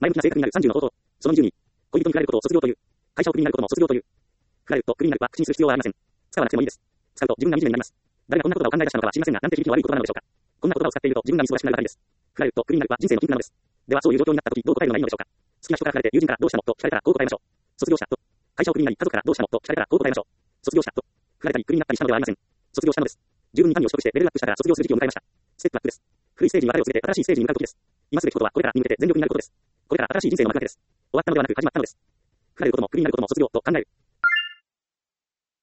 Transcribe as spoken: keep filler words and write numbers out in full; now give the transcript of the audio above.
前向きな性格になるさんじゅうの方法。そのにじゅうに、恋人に振られることを卒業という。会社をクビになることも卒業という。振られるとクビになるは口にする必要はありません。使わなくてもいいです。使うと自分が惨めになります。誰がこんな言葉を考え出したのかは知りませんが、なんて響きの悪い言葉なのでしょうか。こんな言葉を使っていると自分が忙しくなるばかりです。振られるとクビになるは人生のピンクなのです。ではそういう状況になった時どう答えるのがいいのでしょうか。好きな人から振られて友人からどうしたのと聞かれたらこう答えましょう。卒業したと。会社をクビになり家族からどうしたのと聞かれたらこう答えましょう。卒業したと。振られたりクビになったりしたのではありません。卒業したのです。十分に単位を取得してレベルアップしたから卒業する時期を迎えました。ステップアップです。古いステージに別れを告げて新しいステージに向かう時です。今すべきことはこれからに向けて全力になることです。これから新しい人生の幕開けです。終わったのではなく始まったのです。振られることもクビになることも卒業と考える。